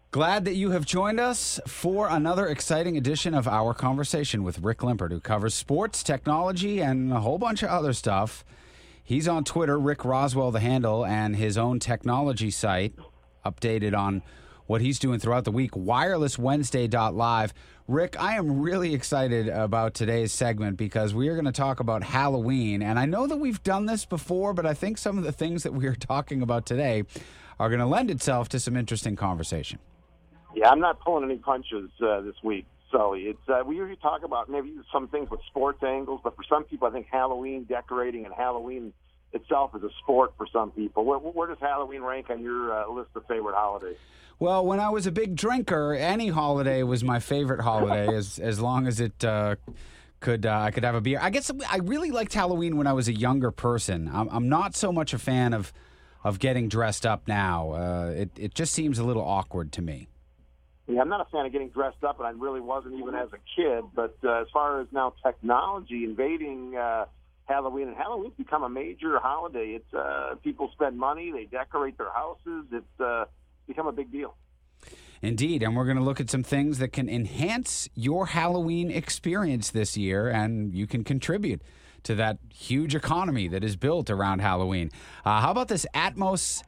Glad that you have joined us for another exciting edition of Our Conversation with Rick Limpert, who covers sports, technology, and a whole bunch of other stuff. He's on Twitter, Rick Roswell, the handle, and his own technology site, updated on what he's doing throughout the week, wirelesswednesday.live. Rick, I am really excited about today's segment because we are going to talk about Halloween. And I know that we've done this before, but I think some of the things that we are talking about today are going to lend itself to some interesting conversation. Yeah, I'm not pulling any punches this week. So it's we usually talk about maybe some things with sports angles, but for some people, I think Halloween decorating and Halloween itself is a sport for some people. Where does Halloween rank on your list of favorite holidays? Well, when I was a big drinker, any holiday was my favorite holiday, as long as it I could have a beer. I guess I really liked Halloween when I was a younger person. I'm not so much a fan of getting dressed up now. It just seems a little awkward to me. Yeah, I'm not a fan of getting dressed up, and I really wasn't even as a kid. But as far as now technology invading Halloween, and Halloween's become a major holiday. It's people spend money, they decorate their houses. It's become a big deal. Indeed, and we're going to look at some things that can enhance your Halloween experience this year, and you can contribute to that huge economy that is built around Halloween. How about this Atmos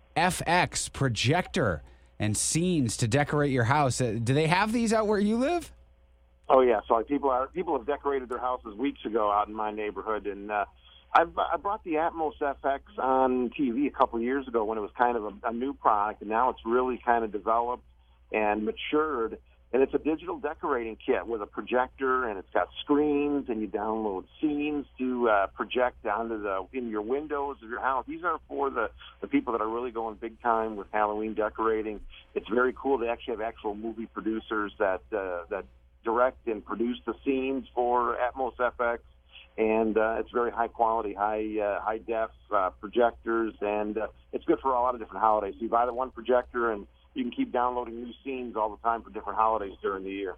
FX projector and scenes to decorate your house? Do they have these out where you live? Oh yeah, so people have decorated their houses weeks ago out in my neighborhood, and I brought the Atmos FX on TV a couple of years ago when it was kind of a new product, and now it's really kind of developed and matured. And it's a digital decorating kit with a projector, and it's got screens, and you download scenes to project in your windows of your house. These are for the people that are really going big time with Halloween decorating. It's very cool. They actually have actual movie producers that direct and produce the scenes for Atmos FX, and it's very high quality, high def projectors, and it's good for a lot of different holidays. So you buy the one projector, and you can keep downloading new scenes all the time for different holidays during the year.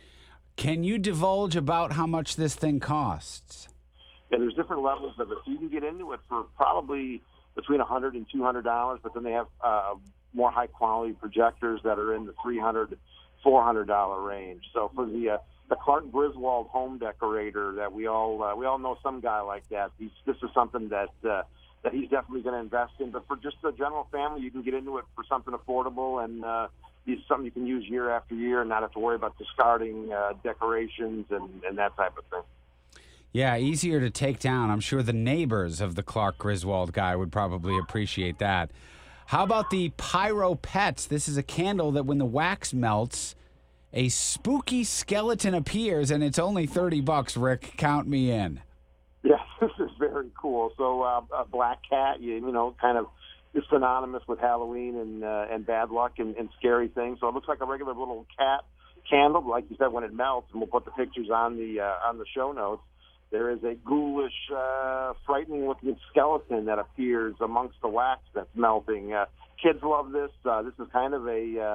Can you divulge about how much this thing costs? Yeah, there's different levels of it. So you can get into it for probably between $100 and $200, but then they have more high-quality projectors that are in the $300, $400 range. So for the Clark Griswold home decorator that we all know some guy like that, this is something that he's definitely going to invest in. But for just the general family, you can get into it for something affordable, and it's something you can use year after year and not have to worry about discarding decorations and that type of thing. Yeah, easier to take down. I'm sure the neighbors of the Clark Griswold guy would probably appreciate that. How about the Pyro Pets? This is a candle that when the wax melts, a spooky skeleton appears, and it's only $30, Rick. Count me in. Yeah, this is very cool. So a black cat, you know, kind of is synonymous with Halloween and bad luck and scary things. So it looks like a regular little cat candle, like you said, when it melts, and we'll put the pictures on the show notes. There is a ghoulish, frightening-looking skeleton that appears amongst the wax that's melting. Kids love this. This is kind of a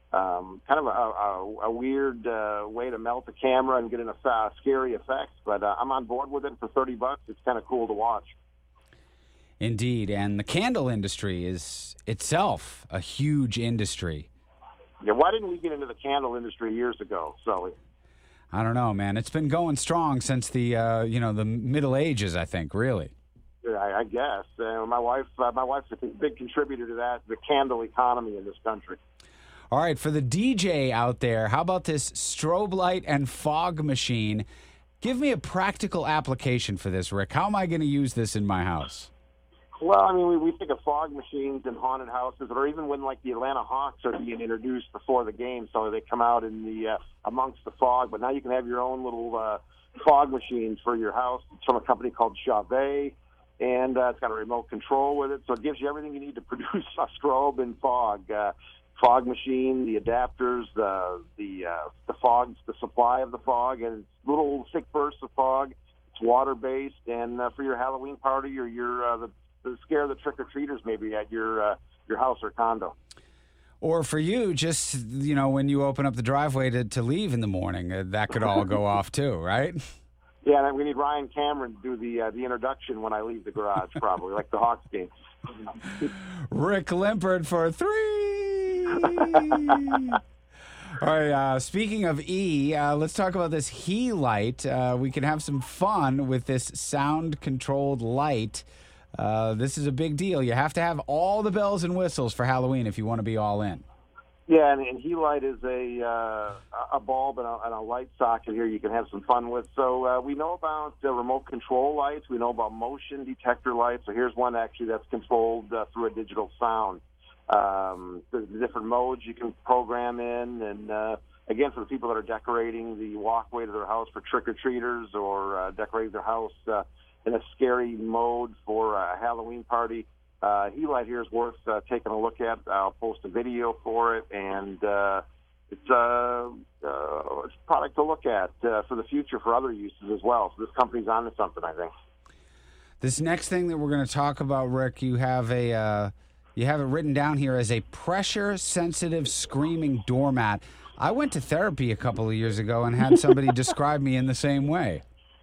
weird way to melt the camera and get in a scary effect, but I'm on board with it for $30. It's kind of cool to watch. Indeed, and the candle industry is itself a huge industry. Yeah, why didn't we get into the candle industry years ago, Sully? I don't know, man. It's been going strong since the the Middle Ages, I think, really. Yeah, I guess. My wife's a big contributor to that, the candle economy in this country. All right, for the DJ out there, how about this strobe light and fog machine? Give me a practical application for this, Rick. How am I going to use this in my house? Well, I mean, we think of fog machines in haunted houses, or even when, like, the Atlanta Hawks are being introduced before the game, so they come out in the amongst the fog. But now you can have your own little fog machines for your house. It's from a company called Chauvet, and it's got a remote control with it, so it gives you everything you need to produce a strobe and fog. Fog machine, the adapters, the fogs, the supply of the fog, and it's little thick bursts of fog. It's water based, and for your Halloween party or your to scare the trick or treaters maybe at your house or condo. Or for you, just when you open up the driveway to leave in the morning, that could all go off too, right? Yeah, and we need Ryan Cameron to do the introduction when I leave the garage, probably like the Hawks game. Rick Limpert for 3 All right, speaking of let's talk about this He light. We can have some fun with this sound-controlled light. This is a big deal. You have to have all the bells and whistles for Halloween if you want to be all in. Yeah, and He light is a bulb and a light socket here you can have some fun with. So we know about remote control lights. We know about motion detector lights. So here's one actually that's controlled through a digital sound. The different modes you can program in, and again, for the people that are decorating the walkway to their house for trick-or-treaters or decorating their house in a scary mode for a Halloween party, He light here is worth taking a look at. I'll post a video for it, and it's a product to look at for the future for other uses as well. So this company's onto something, I think. This next thing that we're going to talk about, Rick, you have it written down here as a pressure-sensitive screaming doormat. I went to therapy a couple of years ago and had somebody describe me in the same way.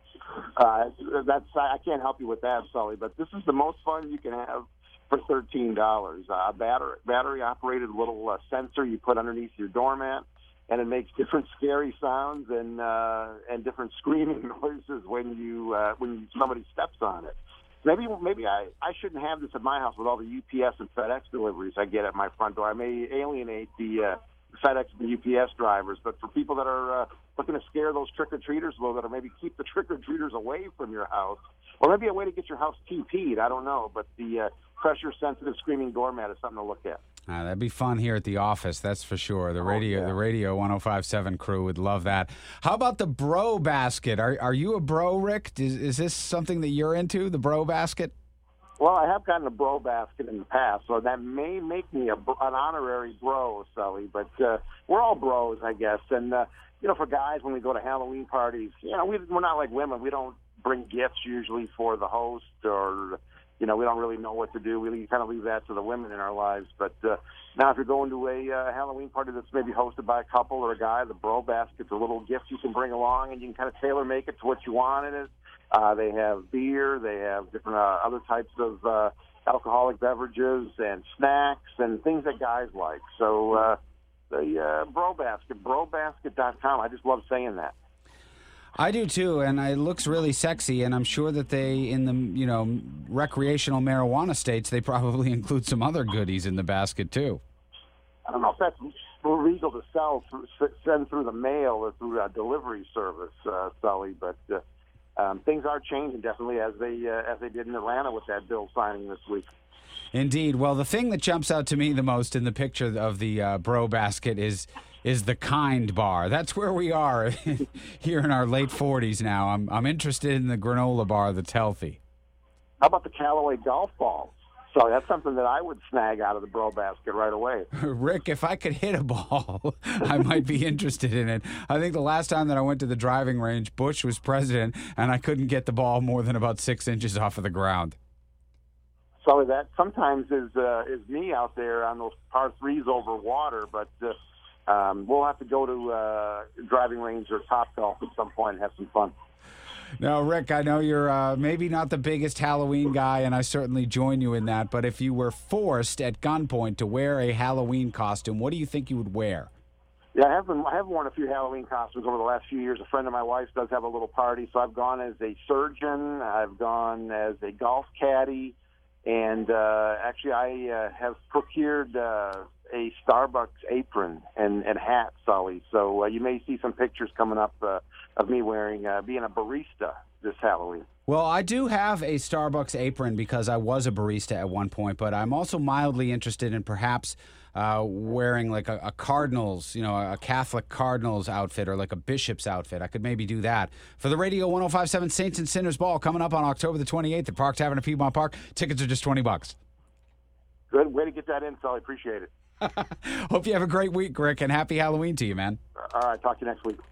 I can't help you with that, Sully, but this is the most fun you can have for $13. A battery-operated little sensor you put underneath your doormat, and it makes different scary sounds and different screaming noises when somebody steps on it. Maybe I shouldn't have this at my house with all the UPS and FedEx deliveries I get at my front door. I may alienate the FedEx and the UPS drivers, but for people that are looking to scare those trick-or-treaters a little bit, or maybe keep the trick-or-treaters away from your house, or maybe a way to get your house TP'd, I don't know, but the pressure-sensitive screaming doormat is something to look at. That'd be fun here at the office, that's for sure. The radio 105.7 crew would love that. How about the Bro Basket? Are you a bro, Rick? Is this something that you're into, the Bro Basket? Well, I have gotten a Bro Basket in the past, so that may make me an honorary bro, Sully. But we're all bros, I guess. And, for guys, when we go to Halloween parties, we're not like women. We don't bring gifts usually for the host, or we don't really know what to do. We kind of leave that to the women in our lives. But now if you're going to a Halloween party that's maybe hosted by a couple or a guy, the Bro Basket's a little gift you can bring along, and you can kind of tailor-make it to what you want in it. They have beer. They have different other types of alcoholic beverages and snacks and things that guys like. So the Bro Basket, brobasket.com. I just love saying that. I do too, and it looks really sexy, and I'm sure that they, in the recreational marijuana states, they probably include some other goodies in the basket too. I don't know if that's legal to send through the mail or through a delivery service, Sully, but things are changing definitely as they did in Atlanta with that bill signing this week. Indeed. Well, the thing that jumps out to me the most in the picture of the Bro Basket is the Kind bar. That's where we are here in our late 40s now. I'm interested in the granola bar that's healthy. How about the Callaway golf balls? So that's something that I would snag out of the Bro Basket right away. Rick, if I could hit a ball, I might be interested in it. I think the last time that I went to the driving range, Bush was president, and I couldn't get the ball more than about 6 inches off of the ground. So that sometimes is me out there on those par threes over water, but we'll have to go to driving range or Topgolf at some point and have some fun. Now, Rick, I know you're maybe not the biggest Halloween guy, and I certainly join you in that, but if you were forced at gunpoint to wear a Halloween costume, what do you think you would wear? Yeah, I have worn a few Halloween costumes over the last few years. A friend of my wife's does have a little party, so I've gone as a surgeon, I've gone as a golf caddy, and actually I have procured a Starbucks apron and hat, Sully. So you may see some pictures coming up of me wearing being a barista this Halloween. Well, I do have a Starbucks apron because I was a barista at one point, but I'm also mildly interested in perhaps wearing like a Cardinals, a Catholic Cardinals outfit or like a Bishop's outfit. I could maybe do that. For the Radio 105.7 Saints and Sinners Ball coming up on October the 28th at Park Tavern at Piedmont Park. Tickets are just $20. Good way to get that in, Sully. Appreciate it. Hope you have a great week, Rick, and happy Halloween to you, man. All right, talk to you next week.